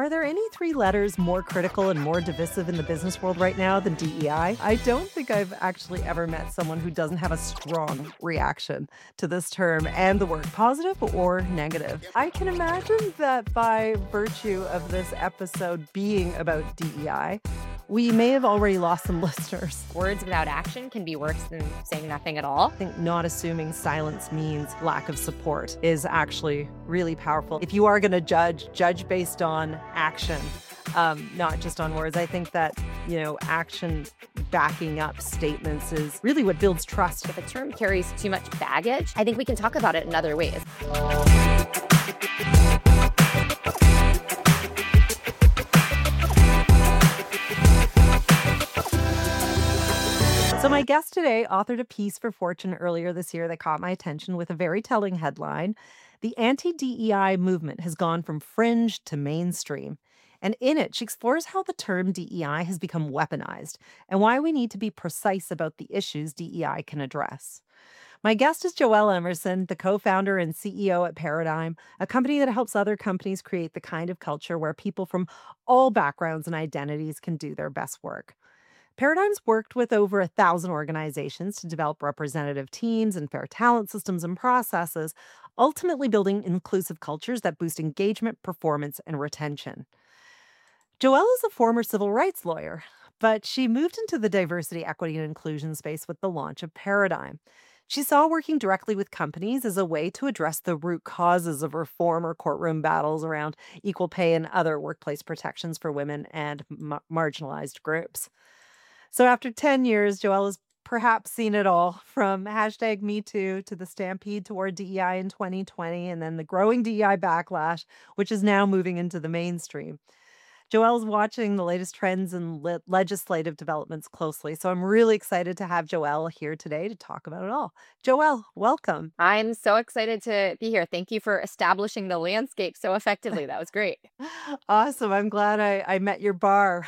Are there any three letters more critical and more divisive in the business world right now than DEI? I don't think I've actually ever met someone who doesn't have a strong reaction to this term and the word, positive or negative. I can imagine that by virtue of this episode being about DEI, we may have already lost some listeners. Words without action can be worse than saying nothing at all. I think not assuming silence means lack of support is actually really powerful. If you are going to judge based on action, not just on words. I think that, action backing up statements is really what builds trust. If a term carries too much baggage, I think we can talk about it in other ways. So my guest today authored a piece for Fortune earlier this year that caught my attention with a very telling headline. The anti-DEI movement has gone from fringe to mainstream. And in it, she explores how the term DEI has become weaponized and why we need to be precise about the issues DEI can address. My guest is Joelle Emerson, the co-founder and CEO at Paradigm, a company that helps other companies create the kind of culture where people from all backgrounds and identities can do their best work. Paradigm's worked with over 1,000 organizations to develop representative teams and fair talent systems and processes, ultimately building inclusive cultures that boost engagement, performance, and retention. Joelle is a former civil rights lawyer, but she moved into the diversity, equity, and inclusion space with the launch of Paradigm. She saw working directly with companies as a way to address the root causes of reform or courtroom battles around equal pay and other workplace protections for women and marginalized groups. So after 10 years, Joelle has perhaps seen it all, from hashtag Me Too to the stampede toward DEI in 2020, and then the growing DEI backlash, which is now moving into the mainstream. Joelle's watching the latest trends and legislative developments closely, so I'm really excited to have Joelle here today to talk about it all. Joelle, welcome. I'm so excited to be here. Thank you for establishing the landscape so effectively. That was great. Awesome. I'm glad I met your bar.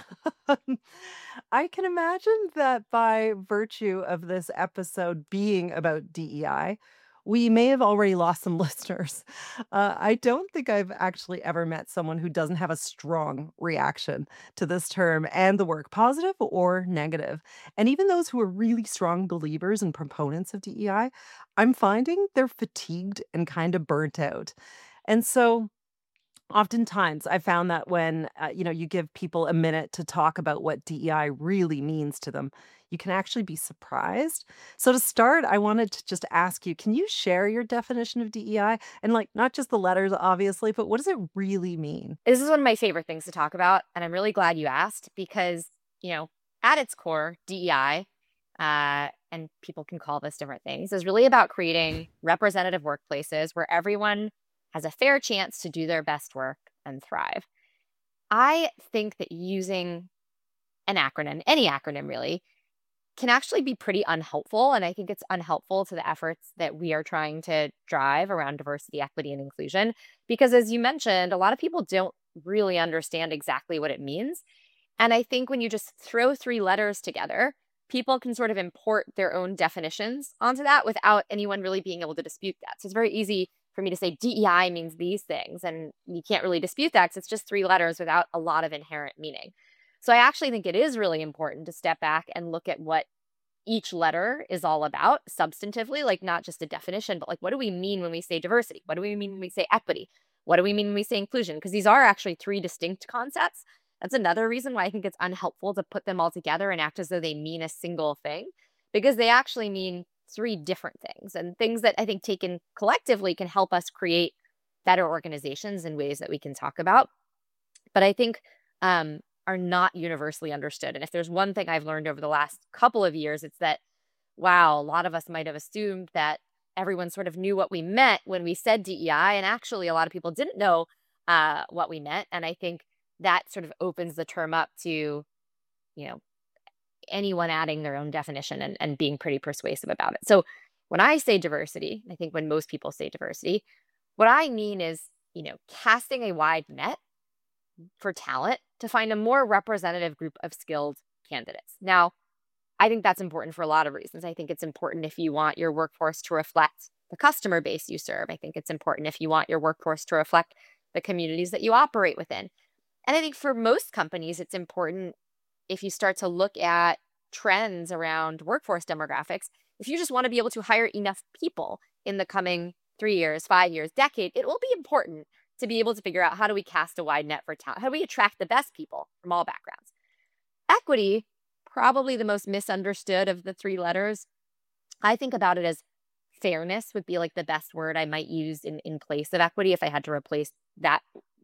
I can imagine that by virtue of this episode being about DEI, we may have already lost some listeners. I don't think I've actually ever met someone who doesn't have a strong reaction to this term and the work, positive or negative. And even those who are really strong believers and proponents of DEI, I'm finding they're fatigued and kind of burnt out. And so oftentimes, I found that when, you give people a minute to talk about what DEI really means to them, you can actually be surprised. So to start, I wanted to just ask you, can you share your definition of DEI? And not just the letters, obviously, but what does it really mean? This is one of my favorite things to talk about, and I'm really glad you asked because, at its core, DEI, and people can call this different things, is really about creating representative workplaces where everyone has a fair chance to do their best work and thrive. I think that using an acronym, any acronym really, can actually be pretty unhelpful. And I think it's unhelpful to the efforts that we are trying to drive around diversity, equity, and inclusion. Because as you mentioned, a lot of people don't really understand exactly what it means. And I think when you just throw three letters together, people can sort of import their own definitions onto that without anyone really being able to dispute that. So it's very easy for me to say DEI means these things, and you can't really dispute that because it's just three letters without a lot of inherent meaning. So I actually think it is really important to step back and look at what each letter is all about substantively, like not just a definition, but what do we mean when we say diversity? What do we mean when we say equity? What do we mean when we say inclusion? Because these are actually three distinct concepts. That's another reason why I think it's unhelpful to put them all together and act as though they mean a single thing, because they actually mean three different things, and things that I think taken collectively can help us create better organizations in ways that we can talk about, but I think are not universally understood. And if there's one thing I've learned over the last couple of years, it's that, wow, a lot of us might have assumed that everyone sort of knew what we meant when we said DEI, and actually a lot of people didn't know what we meant. And I think that sort of opens the term up to, anyone adding their own definition and being pretty persuasive about it. So when I say diversity, I think when most people say diversity, what I mean is, casting a wide net for talent to find a more representative group of skilled candidates. Now, I think that's important for a lot of reasons. I think it's important if you want your workforce to reflect the customer base you serve. I think it's important if you want your workforce to reflect the communities that you operate within. And I think for most companies, it's important if you start to look at trends around workforce demographics, if you just want to be able to hire enough people in the coming 3 years, 5 years, decade, it will be important to be able to figure out how do we cast a wide net for talent? How do we attract the best people from all backgrounds? Equity, probably the most misunderstood of the three letters. I think about it as fairness would be like the best word I might use in place of equity if I had to replace that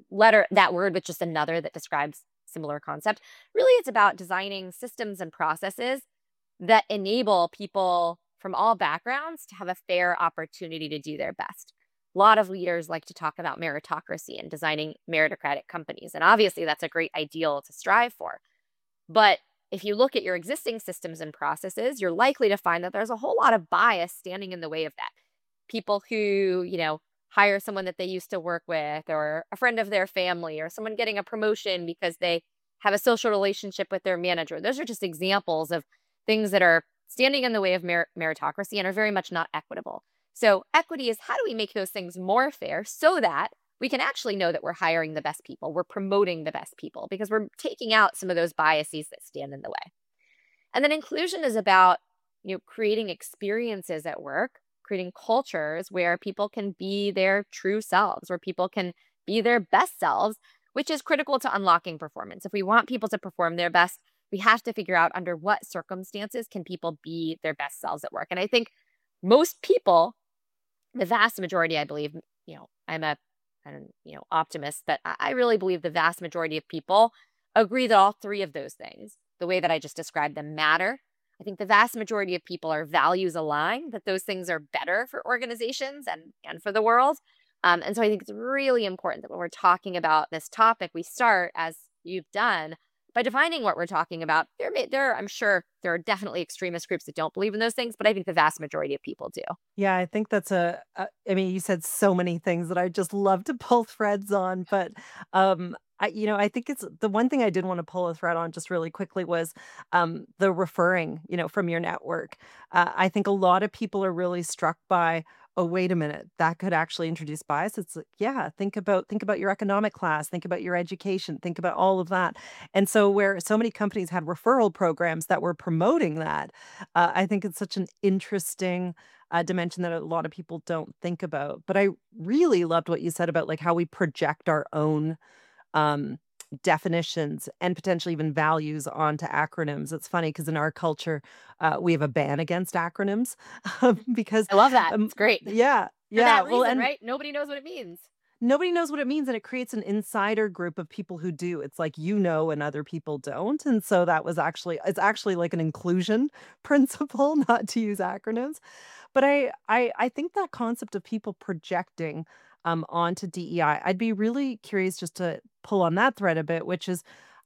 that word with just another that describes similar concept. Really, it's about designing systems and processes that enable people from all backgrounds to have a fair opportunity to do their best. A lot of leaders like to talk about meritocracy and designing meritocratic companies. And obviously, that's a great ideal to strive for. But if you look at your existing systems and processes, you're likely to find that there's a whole lot of bias standing in the way of that. People who, hire someone that they used to work with, or a friend of their family, or someone getting a promotion because they have a social relationship with their manager. Those are just examples of things that are standing in the way of meritocracy and are very much not equitable. So equity is, how do we make those things more fair so that we can actually know that we're hiring the best people, we're promoting the best people, because we're taking out some of those biases that stand in the way. And then inclusion is about, creating experiences at work, creating cultures where people can be their true selves, where people can be their best selves, which is critical to unlocking performance. If we want people to perform their best, we have to figure out under what circumstances can people be their best selves at work. And I think most people, the vast majority, I believe, I'm an optimist, but I really believe the vast majority of people agree that all three of those things, the way that I just described them, matter. I think the vast majority of people are values aligned, that those things are better for organizations and for the world. And so I think it's really important that when we're talking about this topic, we start, as you've done, by defining what we're talking about. I'm sure there are definitely extremist groups that don't believe in those things, but I think the vast majority of people do. Yeah, I think that's I mean, you said so many things that I just love to pull threads on, but I think it's the one thing I did want to pull a thread on just really quickly was the referring, from your network. I think a lot of people are really struck by, oh, wait a minute, that could actually introduce bias. It's like, yeah, think about your economic class, think about your education, think about all of that. And so where so many companies had referral programs that were promoting that, I think it's such an interesting dimension that a lot of people don't think about. But I really loved what you said about like how we project our own um, definitions and potentially even values onto acronyms. It's funny because in our culture, we have a ban against acronyms because, I love that. um, It's great. yeah, For yeah. that Well, reason, and right? Nobody knows what it means. nobody knows what it means, and it creates an insider group of people who do. It's like and other people don't, and so it's actually like an inclusion principle not to use acronyms. But I think that concept of people projecting, onto DEI, I'd be really curious just to pull on that thread a bit, which is,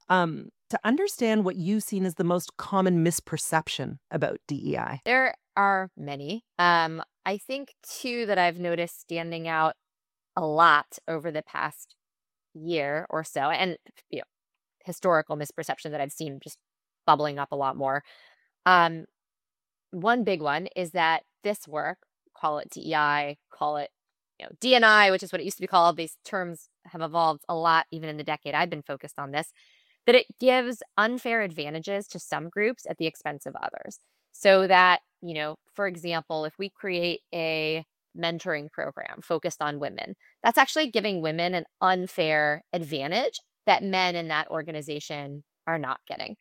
to understand what you've seen as the most common misperception about DEI. There are many. I think two that I've noticed standing out a lot over the past year or so, and you know, historical misperception that I've seen just bubbling up a lot more. Um, One big one is that this work, call it DEI, call it DNI, which is what it used to be called. These terms have evolved a lot, even in the decade I've been focused on this. That it gives unfair advantages to some groups at the expense of others. So that, for example, if we create a mentoring program focused on women, that's actually giving women an unfair advantage that men in that organization are not getting.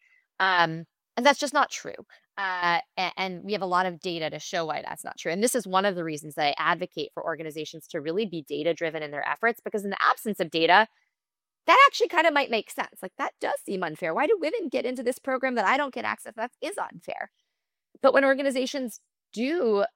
And that's just not true. And we have a lot of data to show why that's not true. And this is one of the reasons that I advocate for organizations to really be data driven in their efforts, because in the absence of data, that actually kind of might make sense. Like, that does seem unfair. Why do women get into this program that I don't get access? That is unfair. But when organizations do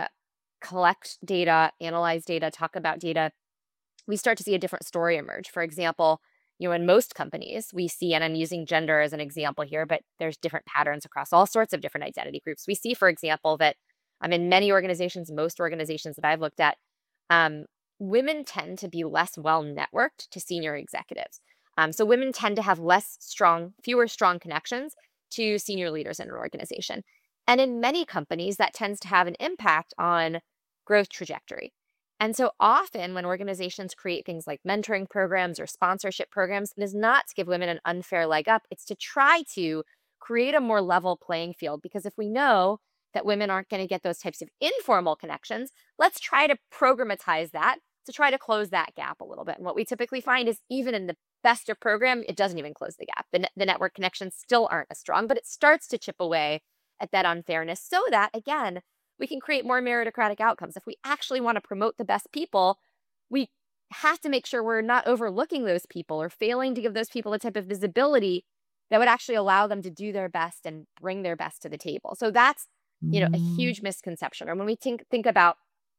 collect data, analyze data, talk about data, we start to see a different story emerge. For example, in most companies, we see, and I'm using gender as an example here, but there's different patterns across all sorts of different identity groups. We see, for example, that in many organizations, most organizations that I've looked at, um, women tend to be less well networked to senior executives. So women tend to have fewer strong connections to senior leaders in an organization. And in many companies, that tends to have an impact on growth trajectory. And so often when organizations create things like mentoring programs or sponsorship programs, it is not to give women an unfair leg up. It's to try to create a more level playing field. Because if we know that women aren't going to get those types of informal connections, let's try to programatize that to try to close that gap a little bit. And what we typically find is even in the best of program, it doesn't even close the gap. The network connections still aren't as strong, but it starts to chip away at that unfairness so that, again, we can create more meritocratic outcomes. If we actually want to promote the best people, we have to make sure we're not overlooking those people or failing to give those people a type of visibility that would actually allow them to do their best and bring their best to the table. So that's, a Mm. huge misconception. And when we think about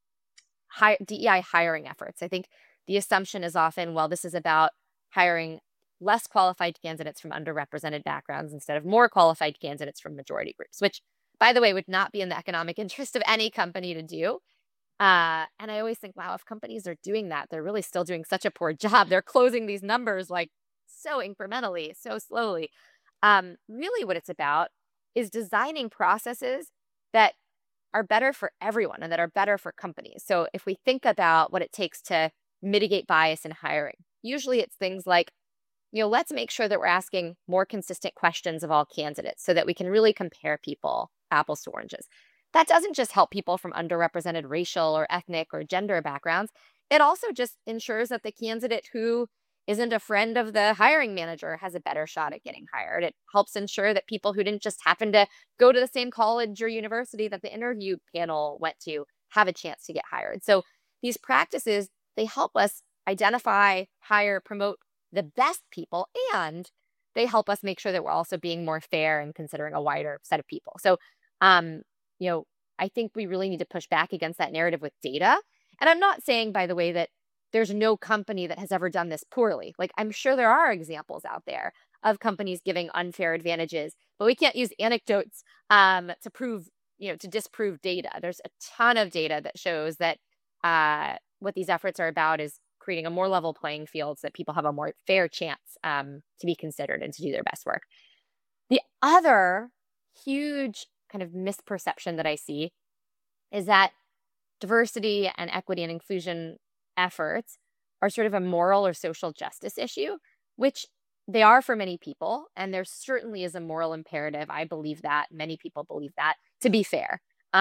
DEI hiring efforts, I think the assumption is often, well, this is about hiring less qualified candidates from underrepresented backgrounds instead of more qualified candidates from majority groups, which, by the way, would not be in the economic interest of any company to do. And I always think, wow, if companies are doing that, they're really still doing such a poor job. They're closing these numbers like so incrementally, so slowly. Really, what it's about is designing processes that are better for everyone and that are better for companies. So if we think about what it takes to mitigate bias in hiring, usually it's things like, let's make sure that we're asking more consistent questions of all candidates so that we can really compare people apples to oranges. That doesn't just help people from underrepresented racial or ethnic or gender backgrounds. It also just ensures that the candidate who isn't a friend of the hiring manager has a better shot at getting hired. It helps ensure that people who didn't just happen to go to the same college or university that the interview panel went to have a chance to get hired. So these practices, they help us identify, hire, promote the best people, and they help us make sure that we're also being more fair and considering a wider set of people. So, um, I think we really need to push back against that narrative with data. And I'm not saying, by the way, that there's no company that has ever done this poorly. Like, I'm sure there are examples out there of companies giving unfair advantages, but we can't use anecdotes to prove, to disprove data. There's a ton of data that shows that what these efforts are about is creating a more level playing field so that people have a more fair chance to be considered and to do their best work. The other huge kind of misperception that I see is that diversity and equity and inclusion efforts are sort of a moral or social justice issue, which they are for many people. And there certainly is a moral imperative. I believe that. Many people believe that, to be fair.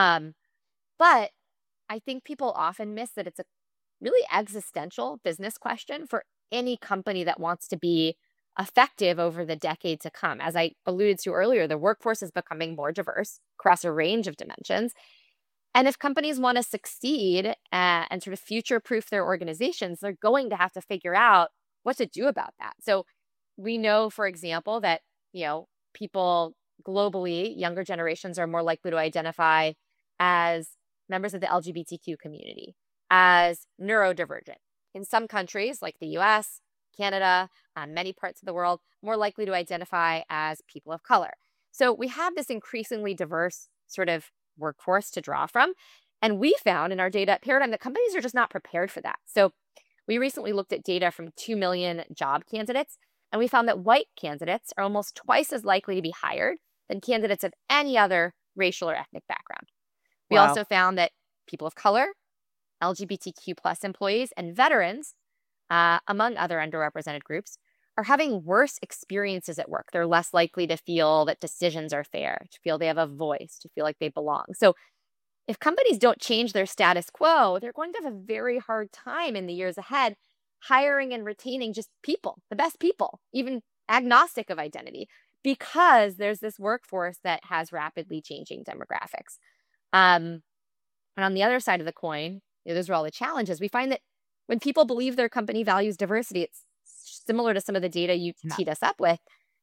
But I think people often miss that it's a really existential business question for any company that wants to be effective over the decade to come. As I alluded to earlier, the workforce is becoming more diverse across a range of dimensions. And if companies want to succeed and sort of future proof their organizations, they're going to have to figure out what to do about that. So we know, for example, that, people globally, younger generations are more likely to identify as members of the LGBTQ community, as neurodivergent. In some countries, like the US, Canada, many parts of the world, more likely to identify as people of color. So we have this increasingly diverse sort of workforce to draw from. And we found in our data at Paradigm that companies are just not prepared for that. So we recently looked at data from 2 million job candidates, and we found that white candidates are almost twice as likely to be hired than candidates of any other racial or ethnic background. We Wow. also found that people of color, LGBTQ plus employees, and veterans, among other underrepresented groups, are having worse experiences at work. They're less likely to feel that decisions are fair, to feel they have a voice, to feel like they belong. So if companies don't change their status quo, they're going to have a very hard time in the years ahead hiring and retaining just people, the best people, even agnostic of identity, because there's this workforce that has rapidly changing demographics. And on the other side of the coin, those are all the challenges. We find that when people believe their company values diversity, it's similar to some of the data you Yeah. teed us up with.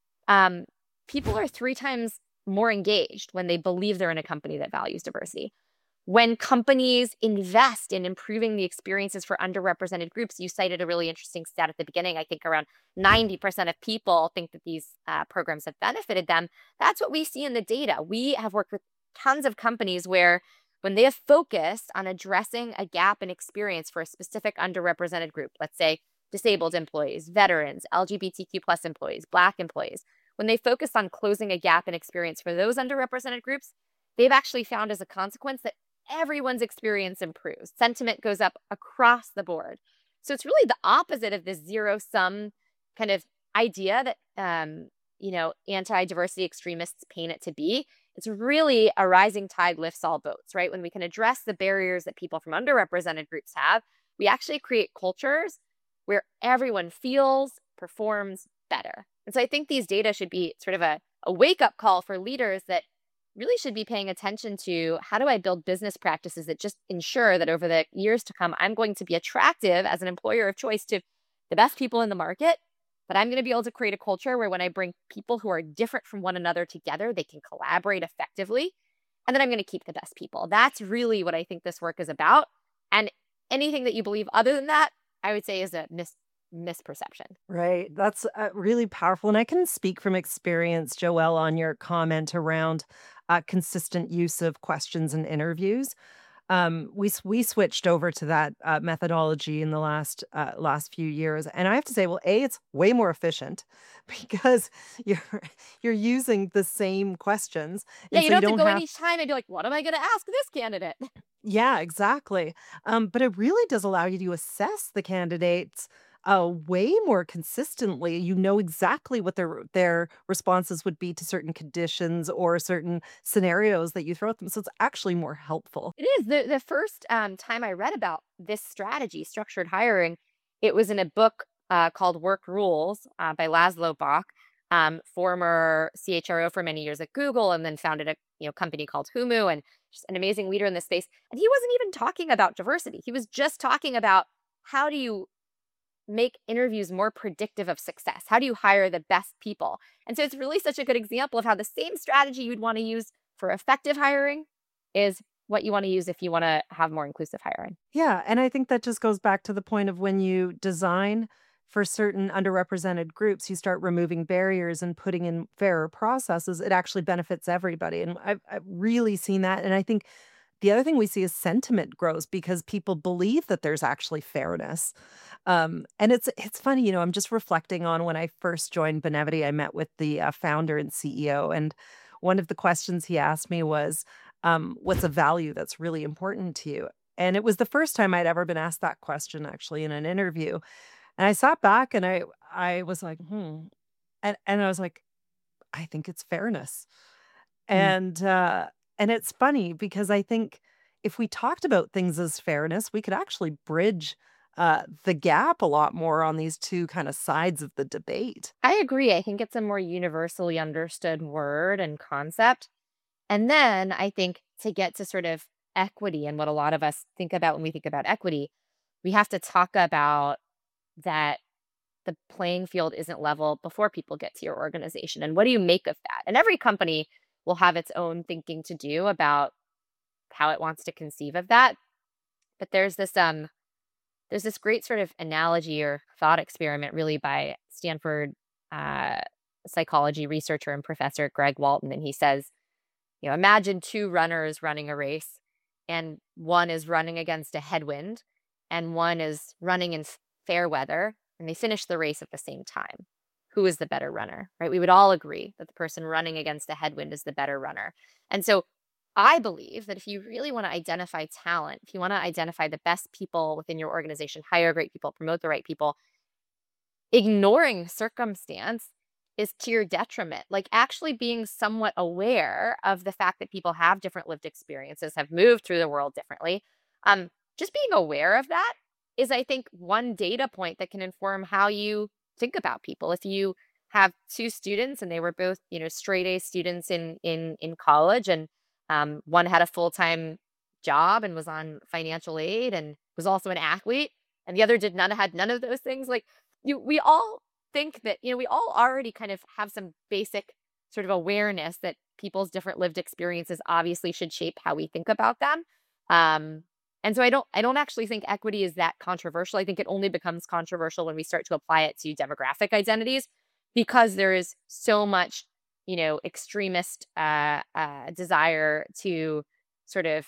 People are 3 times more engaged when they believe they're in a company that values diversity. When companies invest in improving the experiences for underrepresented groups, you cited a really interesting stat at the beginning. I think around 90% of people think that these programs have benefited them. That's what we see in the data. We have worked with tons of companies where when they have focused on addressing a gap in experience for a specific underrepresented group, let's say disabled employees, veterans, LGBTQ plus employees, Black employees, when they focus on closing a gap in experience for those underrepresented groups, they've actually found as a consequence that everyone's experience improves. Sentiment goes up across the board. So it's really the opposite of this zero sum kind of idea that, anti-diversity extremists paint it to be. It's really a rising tide lifts all boats, right? When we can address the barriers that people from underrepresented groups have, we actually create cultures where everyone feels, performs better. And so I think these data should be sort of a wake-up call for leaders that really should be paying attention to how do I build business practices that just ensure that over the years to come, I'm going to be attractive as an employer of choice to the best people in the market, but I'm going to be able to create a culture where when I bring people who are different from one another together, they can collaborate effectively. And then I'm going to keep the best people. That's really what I think this work is about. And anything that you believe other than that, I would say is a misperception. Right. That's really powerful. And I can speak from experience, Joelle, on your comment around consistent use of questions and interviews. We switched over to that methodology in the last few years, and I have to say, well, it's way more efficient because you're you're using the same questions, Yeah, and you so you don't have to don't go in have. each time and be like, what am I going to ask this candidate? Yeah, exactly. But it really does allow you to assess the candidates way more consistently. You know exactly what their responses would be to certain conditions or certain scenarios that you throw at them. So it's actually more helpful. It is. The first time I read about this strategy, structured hiring, it was in a book called Work Rules by Laszlo Bock, former CHRO for many years at Google, and then founded a company called Humu, and just an amazing leader in this space. And he wasn't even talking about diversity. He was just talking about how do you make interviews more predictive of success? How do you hire the best people? And so it's really such a good example of how the same strategy you'd want to use for effective hiring is what you want to use if you want to have more inclusive hiring. Yeah, and I think that just goes back to the point of when you design for certain underrepresented groups, you start removing barriers and putting in fairer processes, it actually benefits everybody. And I've really seen that. And I think the other thing we see is sentiment grows because people believe that there's actually fairness. And it's funny, I'm just reflecting on when I first joined Benevity, I met with the founder and CEO, and one of the questions he asked me was, "What's a value that's really important to you?" And it was the first time I'd ever been asked that question actually in an interview. And I sat back and I was like, "Hmm." And I was like, "I think it's fairness." Mm. And, and it's funny because I think if we talked about things as fairness, we could actually bridge, the gap a lot more on these 2 kinda sides of the debate. I agree. I think it's a more universally understood word and concept. And then I think to get to sort of equity and what a lot of us think about when we think about equity, we have to talk about that the playing field isn't level before people get to your organization. And what do you make of that? And every company will have its own thinking to do about how it wants to conceive of that. But there's this great sort of analogy or thought experiment really by Stanford uh, psychology researcher and professor Greg Walton. And he says, imagine two runners running a race, and one is running against a headwind, and one is running in fair weather, and they finish the race at the same time. Who is the better runner, right? We would all agree that the person running against a headwind is the better runner. And so I believe that if you really want to identify talent, if you want to identify the best people within your organization, hire great people, promote the right people, ignoring circumstance is to your detriment. Like actually being somewhat aware of the fact that people have different lived experiences, have moved through the world differently. Just being aware of that is, I think, one data point that can inform how you think about people. If you have two students and they were both, straight A students in college, and one had a full-time job and was on financial aid and was also an athlete, and the other had none of those things, like we all think that, we all already kind of have some basic sort of awareness that people's different lived experiences obviously should shape how we think about them. And so I don't actually think equity is that controversial. I think it only becomes controversial when we start to apply it to demographic identities, because there is so much, extremist desire to sort of,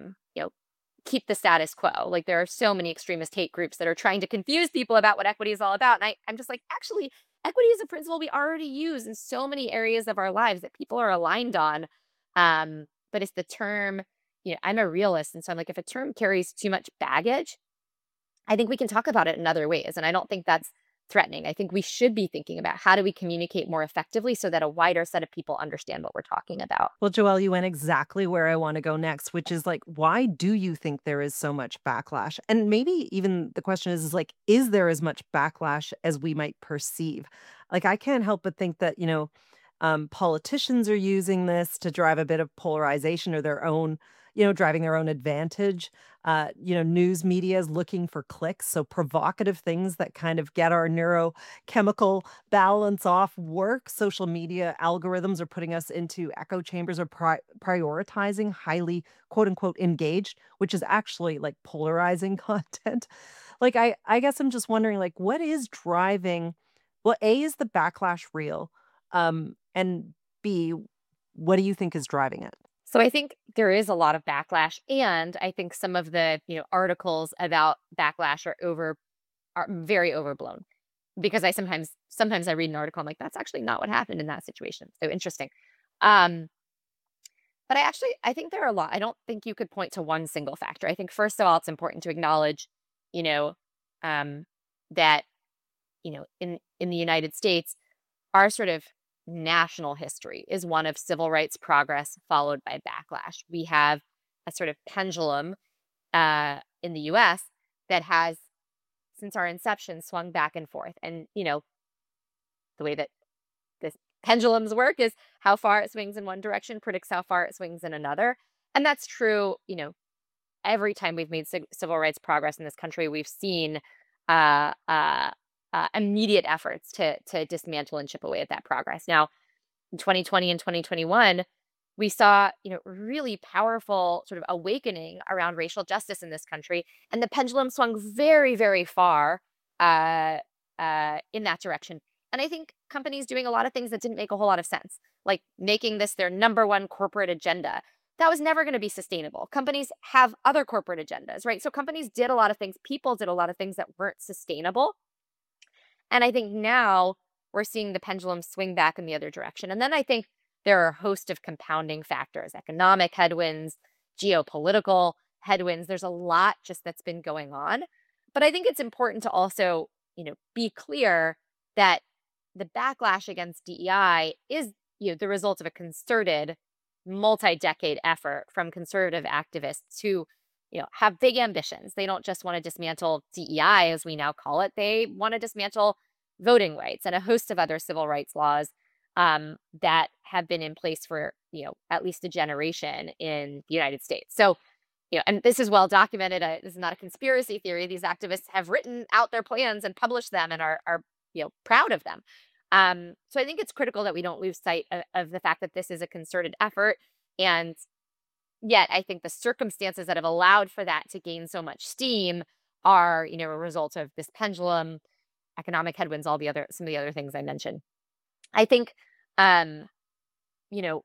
keep the status quo. Like there are so many extremist hate groups that are trying to confuse people about what equity is all about. And I'm just like, actually, equity is a principle we already use in so many areas of our lives that people are aligned on. But it's the term, I'm a realist. And so I'm like, if a term carries too much baggage, I think we can talk about it in other ways. And I don't think that's threatening. I think we should be thinking about how do we communicate more effectively so that a wider set of people understand what we're talking about. Well, Joelle, you went exactly where I want to go next, which is like, why do you think there is so much backlash? And maybe even the question is like, is there as much backlash as we might perceive? Like, I can't help but think that, politicians are using this to drive a bit of polarization or their own, driving their own advantage. News media is looking for clicks. So provocative things that kind of get our neurochemical balance off work. Social media algorithms are putting us into echo chambers or prioritizing highly quote unquote engaged, which is actually like polarizing content. Like I guess I'm just wondering like what is driving well, A, is the backlash real? And B, what do you think is driving it? So I think there is a lot of backlash, and I think some of the articles about backlash are very overblown because I sometimes I read an article, I'm like, that's actually not what happened in that situation. So interesting. Um, but I think there are a lot. I don't think you could point to one single factor. I think first of all, it's important to acknowledge, you know, um, that in the United States, our sort of national history is one of civil rights progress followed by backlash. We have a sort of pendulum in the US that has, since our inception, swung back and forth. And, the way that this pendulums work is how far it swings in one direction predicts how far it swings in another. And that's true, every time we've made civil rights progress in this country, we've seen uh, uh, immediate efforts to dismantle and chip away at that progress. Now, in 2020 and 2021, we saw, really powerful sort of awakening around racial justice in this country, and the pendulum swung very, very far uh, in that direction. And I think companies doing a lot of things that didn't make a whole lot of sense, like making this their number one corporate agenda. That was never going to be sustainable. Companies have other corporate agendas, right? So companies did a lot of things, people did a lot of things that weren't sustainable. And I think now we're seeing the pendulum swing back in the other direction. And then I think there are a host of compounding factors, economic headwinds, geopolitical headwinds. There's a lot just that's been going on. But I think it's important to also, be clear that the backlash against DEI is, the result of a concerted multi-decade effort from conservative activists who, have big ambitions. They don't just want to dismantle DEI, as we now call it. They want to dismantle voting rights and a host of other civil rights laws that have been in place for, at least a generation in the United States. So, and this is well documented. This is not a conspiracy theory. These activists have written out their plans and published them and are proud of them. So I think it's critical that we don't lose sight of the fact that this is a concerted effort. And yet I think the circumstances that have allowed for that to gain so much steam are, a result of this pendulum, economic headwinds, some of the other things I mentioned. I think, um, you know,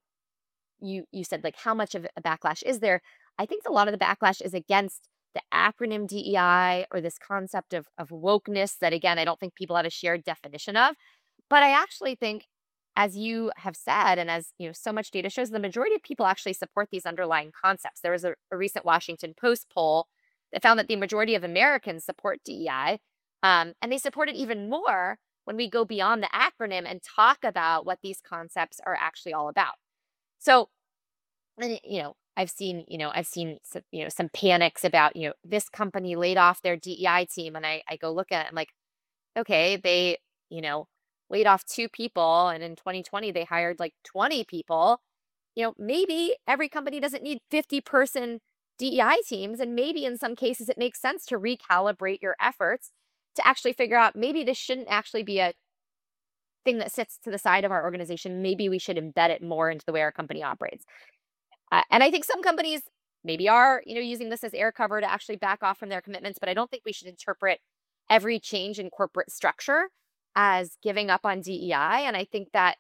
you said like how much of a backlash is there? I think a lot of the backlash is against the acronym DEI or this concept of wokeness that again I don't think people have a shared definition of. But I actually think, as you have said, and as so much data shows, the majority of people actually support these underlying concepts. There was a recent Washington Post poll that found that the majority of Americans support DEI, and they support it even more when we go beyond the acronym and talk about what these concepts are actually all about. So, and, I've seen some, some panics about, this company laid off their DEI team. And I go look at it, I'm like, okay, they, laid off 2 people. And in 2020, they hired like 20 people. Maybe every company doesn't need 50-person DEI teams. And maybe in some cases, it makes sense to recalibrate your efforts to actually figure out maybe this shouldn't actually be a thing that sits to the side of our organization. Maybe we should embed it more into the way our company operates. And I think some companies maybe are, using this as air cover to actually back off from their commitments. But I don't think we should interpret every change in corporate structure as giving up on DEI. And I think that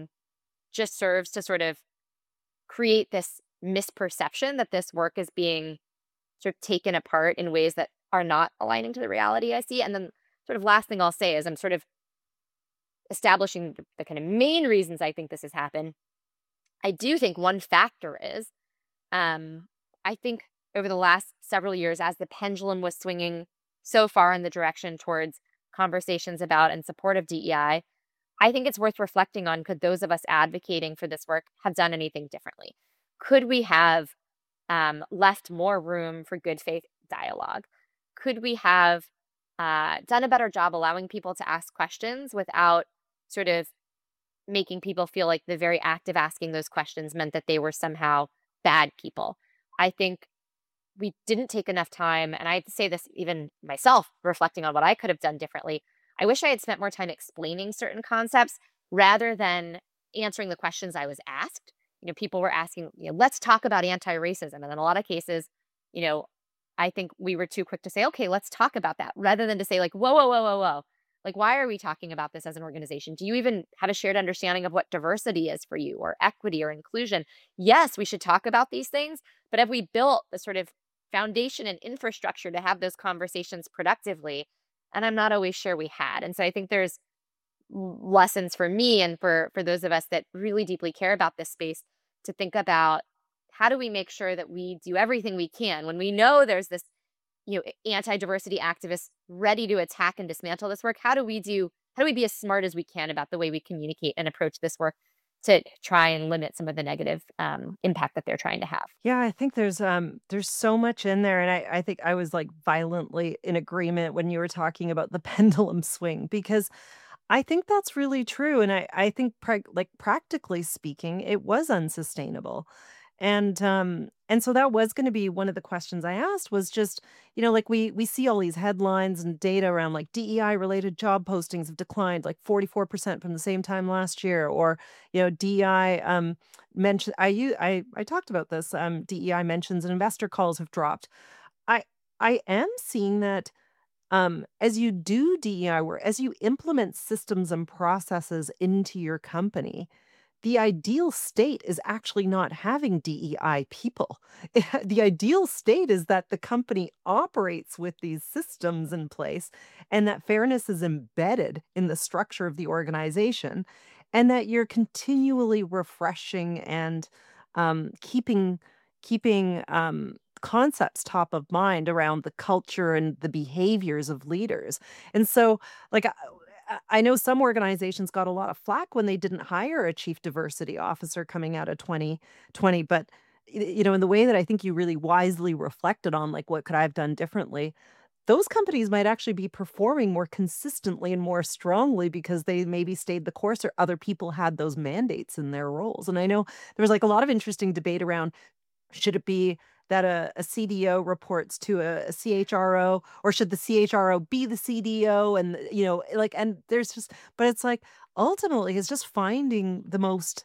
just serves to sort of create this misperception that this work is being sort of taken apart in ways that are not aligning to the reality I see. And then sort of last thing I'll say is I'm sort of establishing the kind of main reasons I think this has happened. I do think one factor is I think over the last several years, as the pendulum was swinging so far in the direction towards conversations about and support of DEI, I think it's worth reflecting on, could those of us advocating for this work have done anything differently? Could we have left more room for good faith dialogue? Could we have done a better job allowing people to ask questions without sort of making people feel like the very act of asking those questions meant that they were somehow bad people? I think we didn't take enough time, and I have to say this even myself, reflecting on what I could have done differently. I wish I had spent more time explaining certain concepts rather than answering the questions I was asked. People were asking, let's talk about anti-racism. And in a lot of cases, you know, I think we were too quick to say, okay, let's talk about that, rather than to say, like, whoa, whoa, whoa, whoa, whoa. Like, why are we talking about this as an organization? Do you even have a shared understanding of what diversity is for you, or equity, or inclusion? Yes, we should talk about these things, but have we built the sort of foundation and infrastructure to have those conversations productively? And I'm not always sure we had. And so I think there's lessons for me and for those of us that really deeply care about this space to think about, how do we make sure that we do everything we can when we know there's this anti-diversity activists ready to attack and dismantle this work? How do we be as smart as we can about the way we communicate and approach this work to try and limit some of the negative impact that they're trying to have? Yeah, I think there's so much in there, and I think I was like violently in agreement when you were talking about the pendulum swing, because I think that's really true, and I think like practically speaking, it was unsustainable. And so that was gonna be one of the questions I asked, was just, like we see all these headlines and data around like DEI related job postings have declined like 44% from the same time last year, or DEI mention I talked about this, DEI mentions and investor calls have dropped. I I am seeing that as you do DEI work, as you implement systems and processes into your company, the ideal state is actually not having DEI people. The ideal state is that the company operates with these systems in place, and that fairness is embedded in the structure of the organization, and that you're continually refreshing and keeping concepts top of mind around the culture and the behaviors of leaders. And so, like, I know some organizations got a lot of flack when they didn't hire a chief diversity officer coming out of 2020, but in the way that I think you really wisely reflected on, like, what could I have done differently? Those companies might actually be performing more consistently and more strongly because they maybe stayed the course, or other people had those mandates in their roles. And I know there was like a lot of interesting debate around, should it be that a CDO reports to a CHRO, or should the CHRO be the CDO? And, like, and there's just, but it's like, ultimately, it's just finding the most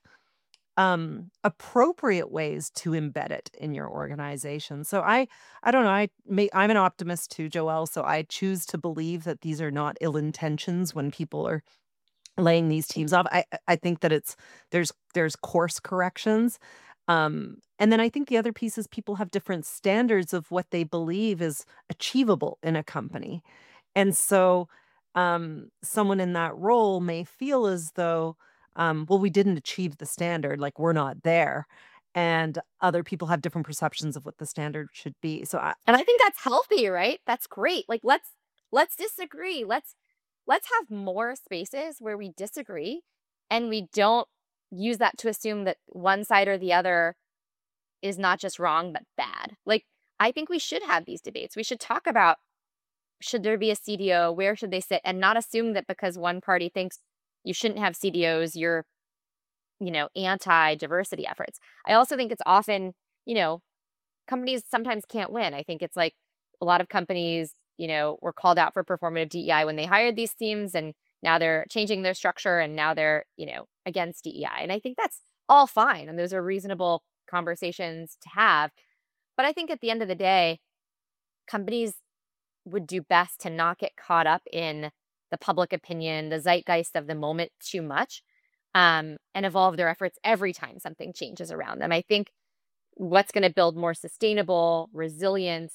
appropriate ways to embed it in your organization. So I don't know. I'm an optimist too, Joelle. So I choose to believe that these are not ill intentions when people are laying these teams off. I think that there's course corrections. And then I think the other piece is people have different standards of what they believe is achievable in a company. And so someone in that role may feel as though, well, we didn't achieve the standard, like we're not there. And other people have different perceptions of what the standard should be. So And I think that's healthy, right? That's great. Like, let's disagree. Let's have more spaces where we disagree, and we don't use that to assume that one side or the other is not just wrong but bad. Like, I think we should have these debates. We should talk about, should there be a CDO, where should they sit, and not assume that because one party thinks you shouldn't have CDOs, you're, anti-diversity efforts. I also think it's often, you know, companies sometimes can't win. I think it's like a lot of companies, were called out for performative DEI when they hired these teams, and now they're changing their structure, and now they're, against DEI. And I think that's all fine. And those are reasonable conversations to have. But I think at the end of the day, companies would do best to not get caught up in the public opinion, the zeitgeist of the moment too much, and evolve their efforts every time something changes around them. I think what's going to build more sustainable, resilient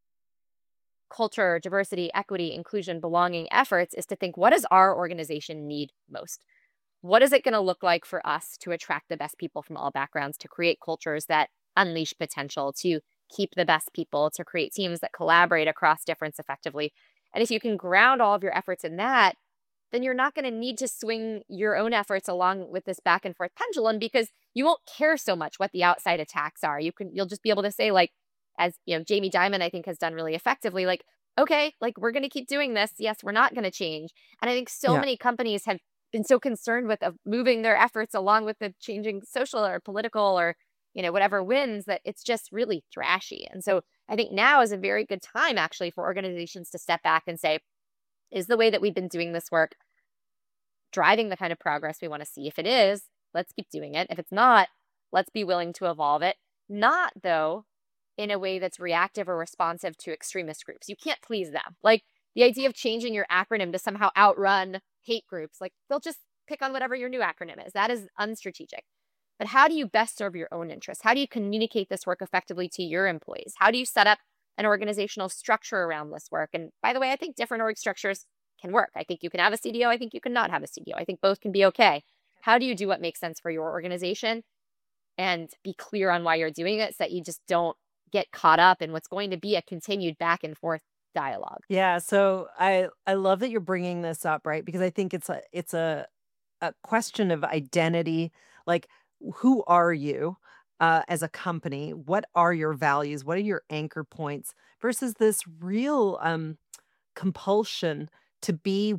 culture, diversity, equity, inclusion, belonging efforts is to think, what does our organization need most? What is it going to look like for us to attract the best people from all backgrounds, to create cultures that unleash potential, to keep the best people, to create teams that collaborate across difference effectively. And if you can ground all of your efforts in that, then you're not going to need to swing your own efforts along with this back and forth pendulum, because you won't care so much what the outside attacks are. You'll just be able to say, like, as Jamie Dimon, I think, has done really effectively, like, okay, like, we're going to keep doing this. Yes, we're not going to change. And I think so Yeah. many companies have been so concerned with moving their efforts along with the changing social or political or, whatever wins, that it's just really trashy. And so I think now is a very good time actually for organizations to step back and say, is the way that we've been doing this work driving the kind of progress we want to see? If it is, let's keep doing it. If it's not, let's be willing to evolve it. Not, though, in a way that's reactive or responsive to extremist groups. You can't please them. Like, the idea of changing your acronym to somehow outrun hate groups, like, they'll just pick on whatever your new acronym is. That is unstrategic. But how do you best serve your own interests? How do you communicate this work effectively to your employees? How do you set up an organizational structure around this work? And by the way, I think different org structures can work. I think you can have a CDO. I think you cannot have a CDO. I think both can be okay. How do you do what makes sense for your organization and be clear on why you're doing it, so that you just don't get caught up in what's going to be a continued back and forth dialogue? Yeah, so I love that you're bringing this up, right? Because I think it's a question of identity. Like, who are you as a company? What are your values? What are your anchor points versus this real compulsion to be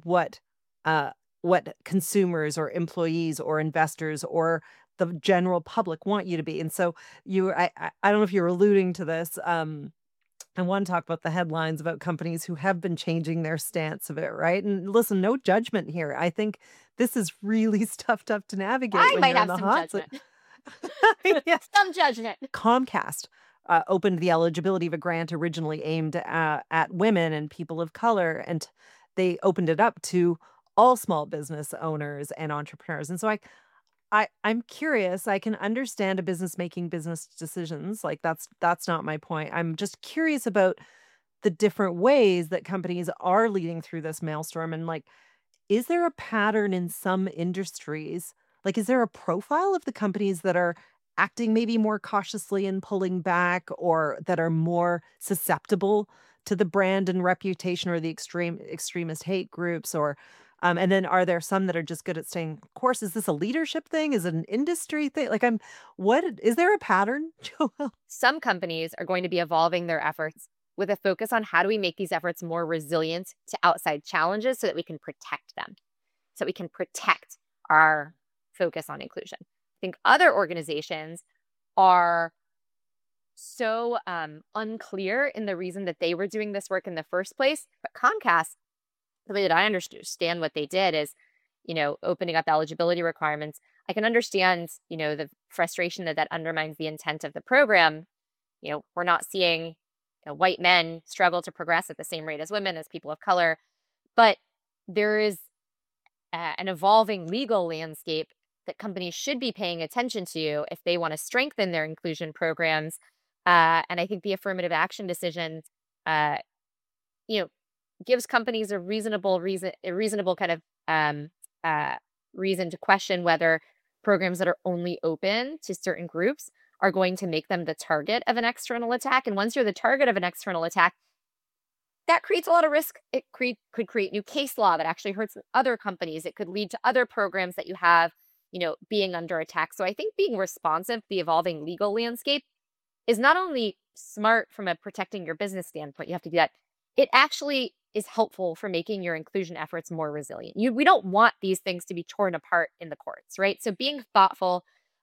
what consumers or employees or investors or the general public want you to be. And so I don't know if you're alluding to this. I want to talk about the headlines about companies who have been changing their stance of it, right? And listen, no judgment here. I think this is really tough to navigate I when might you're in have the some hot seat. judgment. Yeah. Some judgment. Comcast opened the eligibility of a grant originally aimed at women and people of color, and they opened it up to all small business owners and entrepreneurs. And so I'm curious. I can understand a business making business decisions. Like, that's not my point. I'm just curious about the different ways that companies are leading through this maelstrom, and, like, is there a pattern in some industries? Like, is there a profile of the companies that are acting maybe more cautiously and pulling back, or that are more susceptible to the brand and reputation or the extremist hate groups? Or and then are there some that are just good at staying the course? Is this a leadership thing? Is it an industry thing? Like, what is there a pattern, Joelle? Some companies are going to be evolving their efforts with a focus on how do we make these efforts more resilient to outside challenges so that we can protect them, so we can protect our focus on inclusion. I think other organizations are so unclear in the reason that they were doing this work in the first place. But Comcast, the way that I understand what they did is, opening up eligibility requirements. I can understand, the frustration that undermines the intent of the program. We're not seeing white men struggle to progress at the same rate as women, as people of color, but there is an evolving legal landscape that companies should be paying attention to if they want to strengthen their inclusion programs. And I think the affirmative action decision, uh, you know, gives companies a reasonable kind of uh, reason to question whether programs that are only open to certain groups are going to make them the target of an external attack. And once you're the target of an external attack, that creates a lot of risk. It could create new case law that actually hurts other companies. It could lead to other programs that you have, being under attack. So I think being responsive to the evolving legal landscape is not only smart from a protecting your business standpoint, you have to do that. It actually is helpful for making your inclusion efforts more resilient. We don't want these things to be torn apart in the courts, right? So being thoughtful,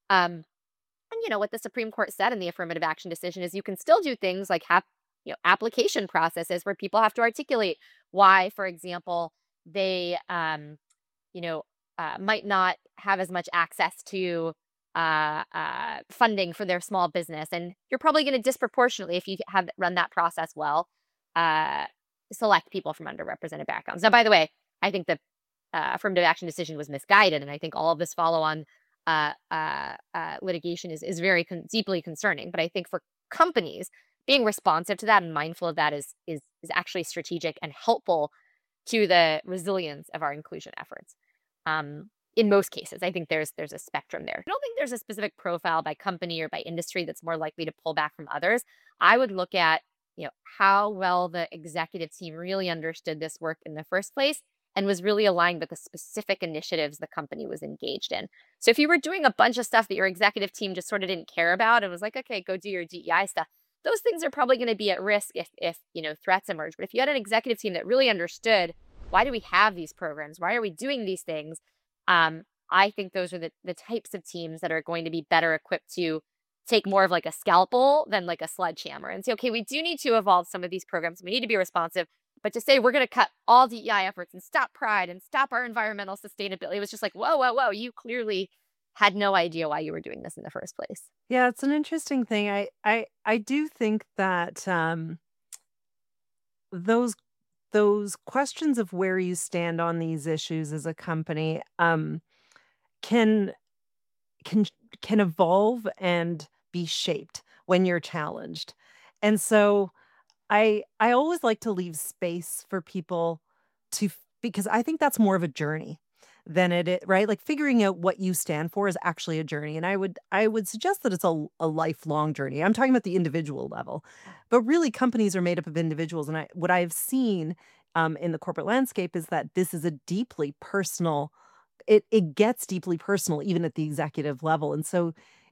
and what the Supreme Court said in the affirmative action decision is you can still do things like have application processes where people have to articulate why, for example, they you know might not have as much access to funding for their small business, and you're probably going to disproportionately, if you have run that process well, uh, select people from underrepresented backgrounds. Now, by the way, I think the affirmative action decision was misguided, and I think all of this follow-on litigation is very deeply concerning. But I think for companies, being responsive to that and mindful of that is actually strategic and helpful to the resilience of our inclusion efforts. in most cases. I think there's a spectrum there. I don't think there's a specific profile by company or by industry that's more likely to pull back from others. I would look at, how well the executive team really understood this work in the first place and was really aligned with the specific initiatives the company was engaged in. So if you were doing a bunch of stuff that your executive team just sort of didn't care about and was like, okay, go do your DEI stuff, those things are probably going to be at risk if threats emerge. But if you had an executive team that really understood, why do we have these programs? Why are we doing these things? I think those are the types of teams that are going to be better equipped to take more of like a scalpel than like a sledgehammer and say, okay, we do need to evolve some of these programs. We need to be responsive. But to say we're going to cut all DEI efforts and stop pride and stop our environmental sustainability, it was just like, whoa, whoa, whoa, you clearly had no idea why you were doing this in the first place. Yeah, it's an interesting thing. I do think that those those questions of where you stand on these issues as a company can can can evolve and be shaped when you're challenged. And so I always like to leave space for people because I think that's more of a journey than right? Like figuring out what you stand for is actually a journey. And I would suggest that it's a lifelong journey. I'm talking about the individual level. But really companies are made up of individuals. And what I've seen in the corporate landscape is that this is a deeply personal it gets deeply personal even at the executive level. And so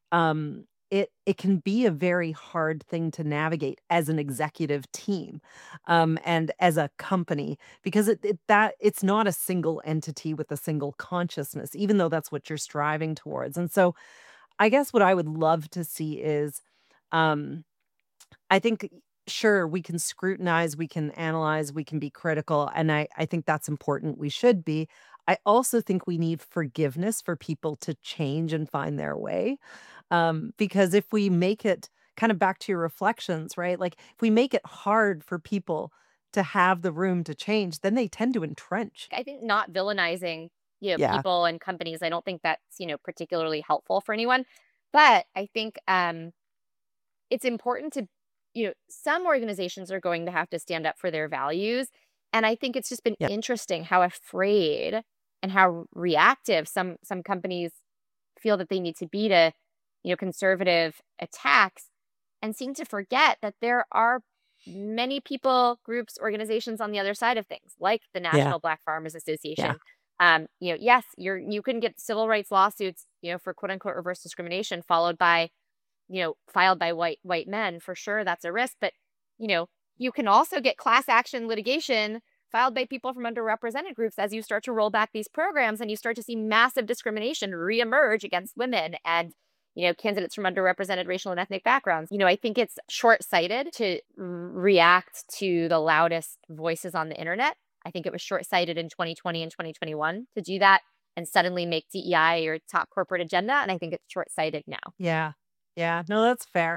it can be a very hard thing to navigate as an executive team and as a company because it's not a single entity with a single consciousness, even though that's what you're striving towards. And so I guess what I would love to see is um I think sure we can scrutinize, we can analyze, we can be critical, and I think that's important. We should be. I also think we need forgiveness for people to change and find their way. Because if we make it kind of back to your reflections, right? Like if we make it hard for people to have the room to change, then they tend to entrench. I think not villainizing, Yeah. people and companies, I don't think that's, particularly helpful for anyone. But I think it's important to, some organizations are going to have to stand up for their values. And I think it's just been Yeah. interesting how afraid and how reactive some companies feel that they need to be to, conservative attacks and seem to forget that there are many people, groups, organizations on the other side of things, like the Yeah. National Black Farmers Yeah. Association. Yes, you can get civil rights lawsuits, for quote unquote reverse discrimination, followed by, filed by white men. For sure, that's a risk. But you know, you can also get class action litigation filed by people from underrepresented groups as you start to roll back these programs and you start to see massive discrimination reemerge against women and candidates from underrepresented racial and ethnic backgrounds. I think it's short-sighted to react to the loudest voices on the internet. I think it was short-sighted in 2020 and 2021 to do that and suddenly make DEI your top corporate agenda. And I think it's short-sighted now. Yeah. Yeah. No, that's fair.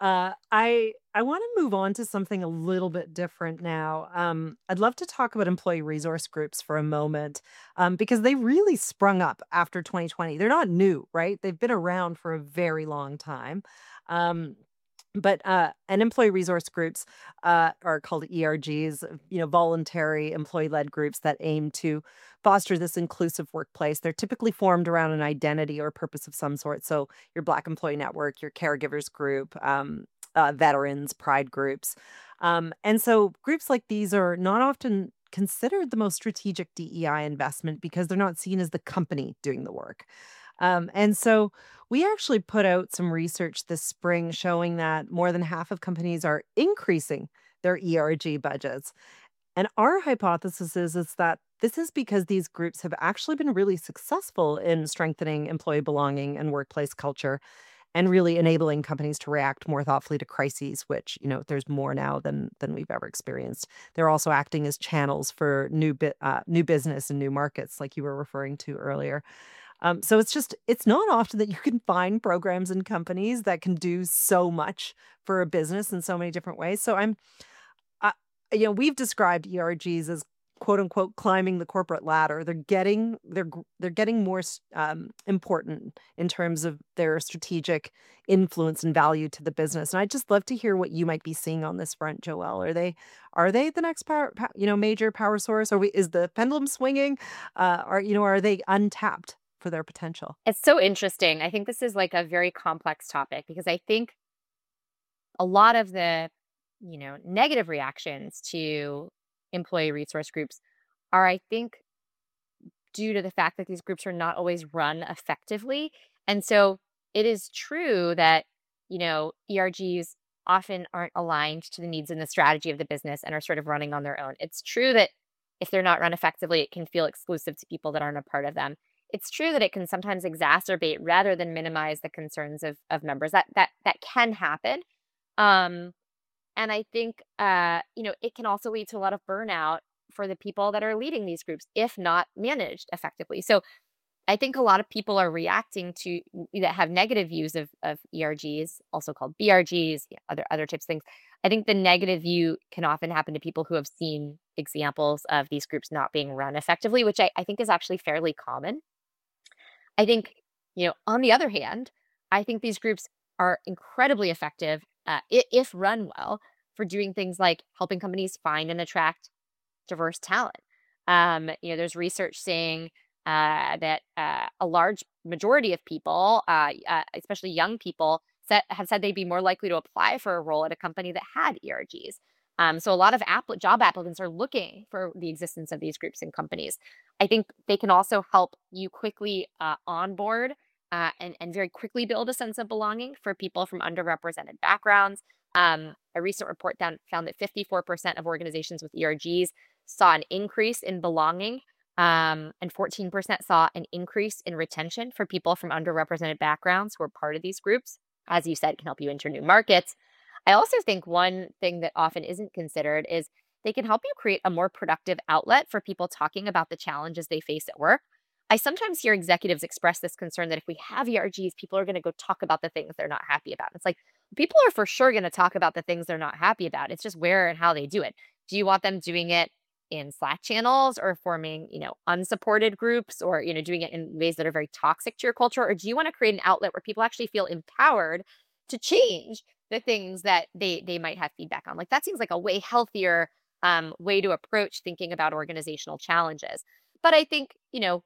I want to move on to something a little bit different now. I'd love to talk about employee resource groups for a moment, because they really sprung up after 2020. They're not new, right? They've been around for a very long time. Um, and employee resource groups are called ERGs, voluntary employee-led groups that aim to foster this inclusive workplace. They're typically formed around an identity or purpose of some sort. So your Black Employee Network, your caregivers group, veterans, pride groups. And so groups like these are not often considered the most strategic DEI investment because they're not seen as the company doing the work. And so we actually put out some research this spring showing that more than half of companies are increasing their ERG budgets. And our hypothesis is that this is because these groups have actually been really successful in strengthening employee belonging and workplace culture and really enabling companies to react more thoughtfully to crises, which, there's more now than we've ever experienced. They're also acting as channels for new business and new markets, like you were referring to earlier. So it's not often that you can find programs and companies that can do so much for a business in so many different ways. So I, we've described ERGs as quote unquote climbing the corporate ladder. They're getting more important in terms of their strategic influence and value to the business. And I'd just love to hear what you might be seeing on this front, Joelle. Are they the next major power source? Is the pendulum swinging? Are they untapped for their potential? It's so interesting. I think this is like a very complex topic because I think a lot of the, negative reactions to employee resource groups are, I think, due to the fact that these groups are not always run effectively. And so it is true that, ERGs often aren't aligned to the needs and the strategy of the business and are sort of running on their own. It's true that if they're not run effectively, it can feel exclusive to people that aren't a part of them. It's true that it can sometimes exacerbate rather than minimize the concerns of members. That can happen. Um, and I think, it can also lead to a lot of burnout for the people that are leading these groups if not managed effectively. So I think a lot of people are reacting to that have negative views of ERGs, also called BRGs, other types of things. I think the negative view can often happen to people who have seen examples of these groups not being run effectively, which I think is actually fairly common. I think, on the other hand, I think these groups are incredibly effective if run well for doing things like helping companies find and attract diverse talent. There's research saying that a large majority of people, especially young people, have said they'd be more likely to apply for a role at a company that had ERGs. So a lot of job applicants are looking for the existence of these groups and companies. I think they can also help you quickly onboard and very quickly build a sense of belonging for people from underrepresented backgrounds. A recent report found that 54% of organizations with ERGs saw an increase in belonging, and 14% saw an increase in retention for people from underrepresented backgrounds who are part of these groups. As you said, can help you enter new markets. I also think one thing that often isn't considered is they can help you create a more productive outlet for people talking about the challenges they face at work. I sometimes hear executives express this concern that if we have ERGs, people are going to go talk about the things they're not happy about. It's like people are for sure going to talk about the things they're not happy about. It's just where and how they do it. Do you want them doing it in Slack channels or forming, unsupported groups or, doing it in ways that are very toxic to your culture? Or do you want to create an outlet where people actually feel empowered to change the things that they might have feedback on? Like that seems like a way healthier way to approach thinking about organizational challenges. But I think,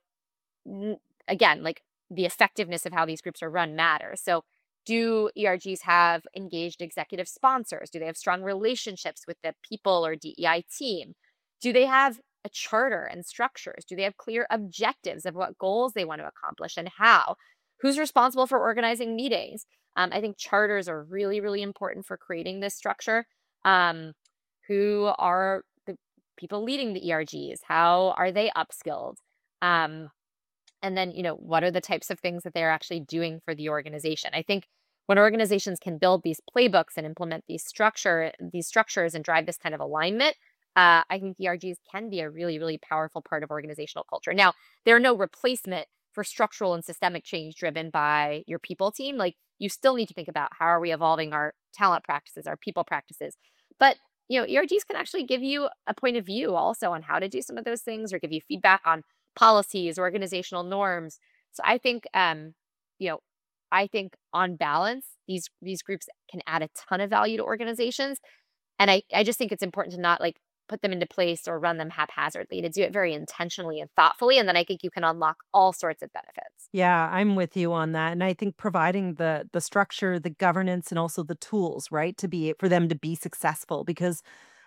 again, like the effectiveness of how these groups are run matters. So do ERGs have engaged executive sponsors? Do they have strong relationships with the people or DEI team? Do they have a charter and structures? Do they have clear objectives of what goals they want to accomplish and how? Who's responsible for organizing meetings? I think charters are really, really important for creating this structure. Um, who are the people leading the ERGs? How are they upskilled? Um, and then, what are the types of things that they're actually doing for the organization? I think when organizations can build these playbooks and implement these structures and drive this kind of alignment, I think ERGs can be a really, really powerful part of organizational culture. Now, they're no replacement for structural and systemic change driven by your people team. Like you still need to think about how are we evolving our talent practices, our people practices. But ERGs can actually give you a point of view also on how to do some of those things or give you feedback on policies, organizational norms. So I think, you know, I think on balance, these groups can add a ton of value to organizations. And I just think it's important to not like put them into place or run them haphazardly, to do it very intentionally and thoughtfully. And then I think you can unlock all sorts of benefits. Yeah, I'm with you on that, and I think providing the structure, the governance, and also the tools, right, to be for them to be successful because,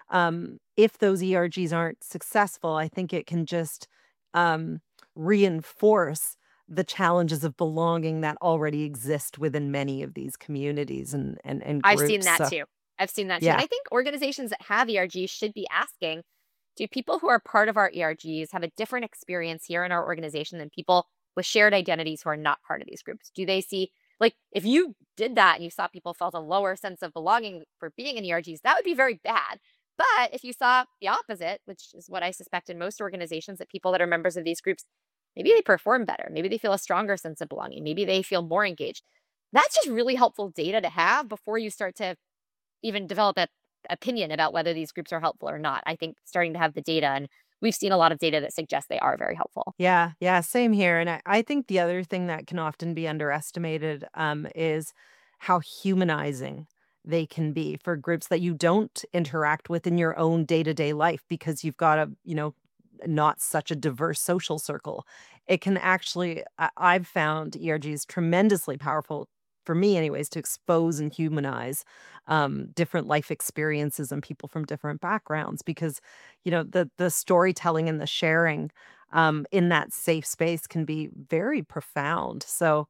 if those ERGs aren't successful, I think it can just, um, reinforce the challenges of belonging that already exist within many of these communities and I've seen groups, that so too. I've seen that too. And yeah. I think organizations that have ERGs should be asking, do people who are part of our ERGs have a different experience here in our organization than people with shared identities who are not part of these groups? Do they see, like, if you did that and you saw people felt a lower sense of belonging for being in ERGs, that would be very bad. But if you saw the opposite, which is what I suspect in most organizations, that people that are members of these groups, maybe they perform better, maybe they feel a stronger sense of belonging, maybe they feel more engaged. That's just really helpful data to have before you start to even develop an opinion about whether these groups are helpful or not. I think starting to have the data, and we've seen a lot of data that suggests they are very helpful. Yeah, yeah, same here. And I think the other thing that can often be underestimated is how humanizing they can be for groups that you don't interact with in your own day to day life because you've got a, not such a diverse social circle, it can actually, I've found ERGs tremendously powerful for me anyways to expose and humanize different life experiences and people from different backgrounds because the storytelling and the sharing in that safe space can be very profound. So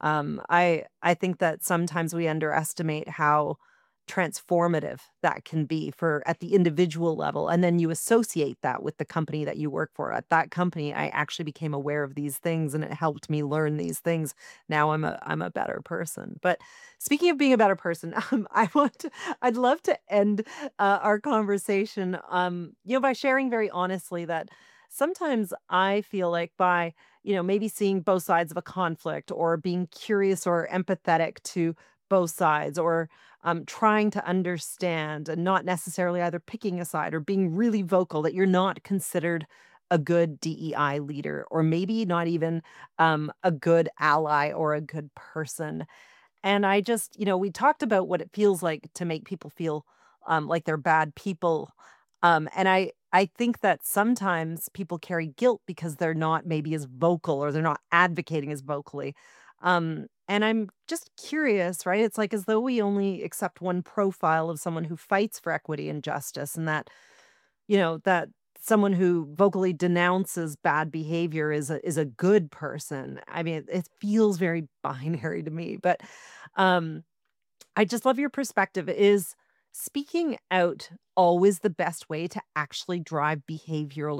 I think that sometimes we underestimate how transformative that can be for at the individual level, and then you associate that with the company that you work for. At that company, I actually became aware of these things, and it helped me learn these things. Now I'm a better person. But speaking of being a better person, I'd love to end our conversation, by sharing very honestly that sometimes I feel like by maybe seeing both sides of a conflict or being curious or empathetic to both sides or trying to understand and not necessarily either picking a side or being really vocal that you're not considered a good DEI leader or maybe not even a good ally or a good person. And I just, we talked about what it feels like to make people feel like they're bad people. And I think that sometimes people carry guilt because they're not maybe as vocal or they're not advocating as vocally. And I'm just curious, right? It's like as though we only accept one profile of someone who fights for equity and justice, and that someone who vocally denounces bad behavior is a good person. I mean, it feels very binary to me, but um I just love your perspective. Is speaking out always the best way to actually drive behavioral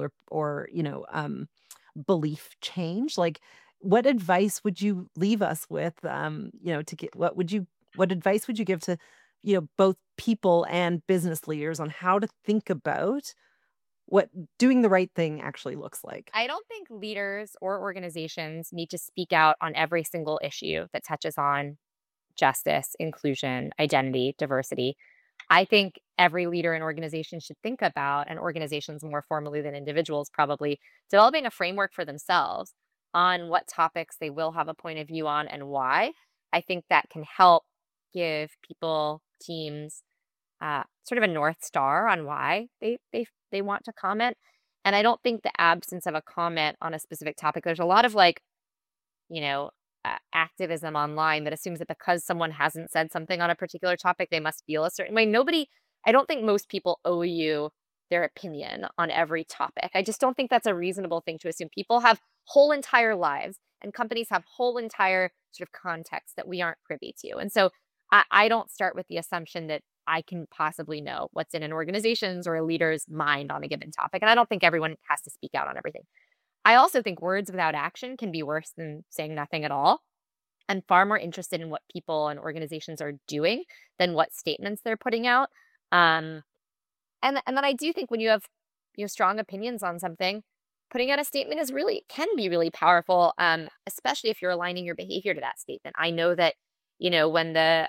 or belief change? Like, what advice would you leave us with? To get what advice would you give to both people and business leaders on how to think about what doing the right thing actually looks like? I don't think leaders or organizations need to speak out on every single issue that touches on justice, inclusion, identity, diversity. I think every leader and organization should think about, and organizations more formally than individuals probably, developing a framework for themselves on what topics they will have a point of view on and why. I think that can help give people, teams, sort of a north star on why they want to comment. And I don't think the absence of a comment on a specific topic. There's a lot of you know, activism online that assumes that because someone hasn't said something on a particular topic, they must feel a certain way. I don't think most people owe you their opinion on every topic. I just don't think that's a reasonable thing to assume. People have whole entire lives and companies have whole entire sort of context that we aren't privy to. And so I don't start with the assumption that I can possibly know what's in an organization's or a leader's mind on a given topic. And I don't think everyone has to speak out on everything. I also think words without action can be worse than saying nothing at all. I'm far more interested in what people and organizations are doing than what statements they're putting out. Um, and then I do think when you have strong opinions on something, putting out a statement can be really powerful, especially if you're aligning your behavior to that statement. I know that when the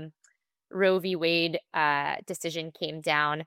Roe v. Wade decision came down,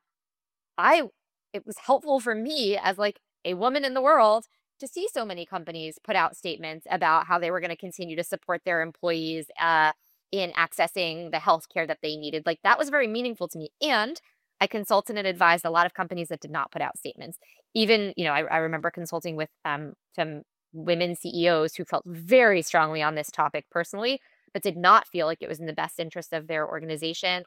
I it was helpful for me as like a woman in the world to see so many companies put out statements about how they were going to continue to support their employees in accessing the health care that they needed. Like that was very meaningful to me. And I consulted and advised a lot of companies that did not put out statements. Even, I remember consulting with some women CEOs who felt very strongly on this topic personally, but did not feel like it was in the best interest of their organization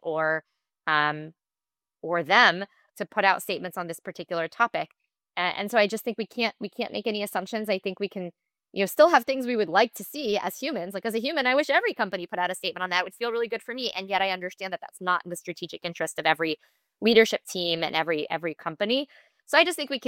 um, or them to put out statements on this particular topic. And so I just think we can't make any assumptions. I think we can, still have things we would like to see as humans. Like as a human, I wish every company put out a statement on that. It would feel really good for me. And yet I understand that that's not in the strategic interest of every leadership team and every company. So I just think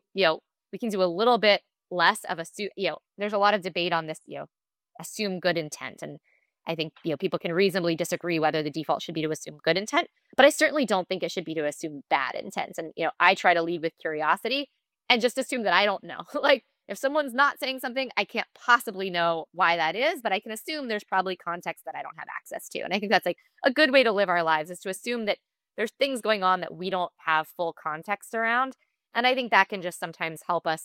we can do a little bit less of there's a lot of debate on this, assume good intent. And I think, people can reasonably disagree whether the default should be to assume good intent, but I certainly don't think it should be to assume bad intent. And, I try to lead with curiosity and just assume that I don't know. Like if someone's not saying something, I can't possibly know why that is, but I can assume there's probably context that I don't have access to. And I think that's like a good way to live our lives is to assume that there's things going on that we don't have full context around. And I think that can just sometimes help us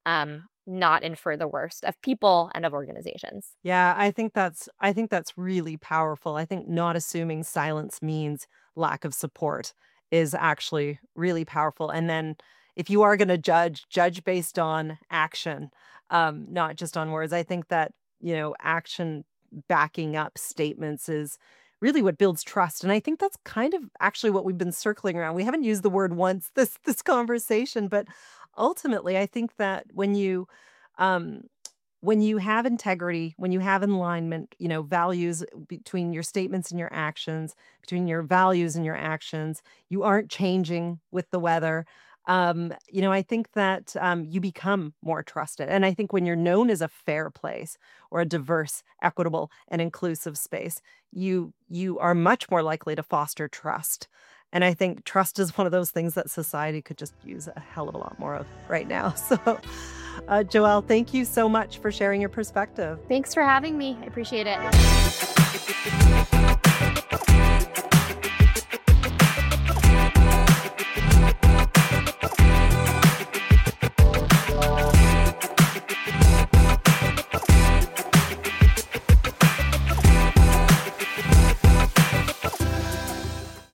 not infer the worst of people and of organizations. Yeah, I think that's really powerful. I think not assuming silence means lack of support is actually really powerful. And then if you are going to judge based on action, not just on words. I think that, action backing up statements is really what builds trust. And I think that's kind of actually what we've been circling around. We haven't used the word once this conversation, but ultimately I think that um when you have integrity, when you have alignment, values between your statements and your actions, between your values and your actions, you aren't changing with the weather. I think that you become more trusted. And I think when you're known as a fair place or a diverse, equitable, and inclusive space, you are much more likely to foster trust. And I think trust is one of those things that society could just use a hell of a lot more of right now. So, Joelle, thank you so much for sharing your perspective. Thanks for having me. I appreciate it.